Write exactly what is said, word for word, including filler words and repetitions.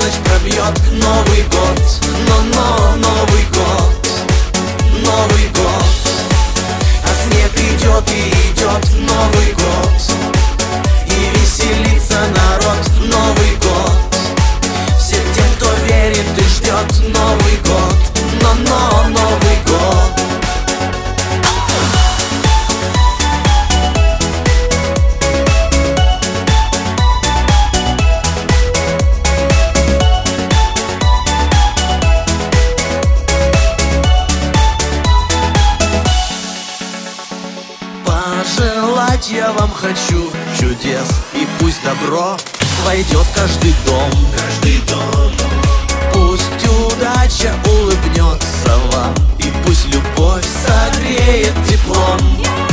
полночь пробьет Новый год, но-но, Новый год, Новый год. А снег идет и идет Новый год, и веселится народ Новый год. Всем тем, кто верит и ждет Новый год, но-но, Новый год. Пожелать я вам хочу чудес, и пусть добро войдет в каждый дом, каждый дом. Пусть удача улыбнется вам, и пусть любовь согреет теплом.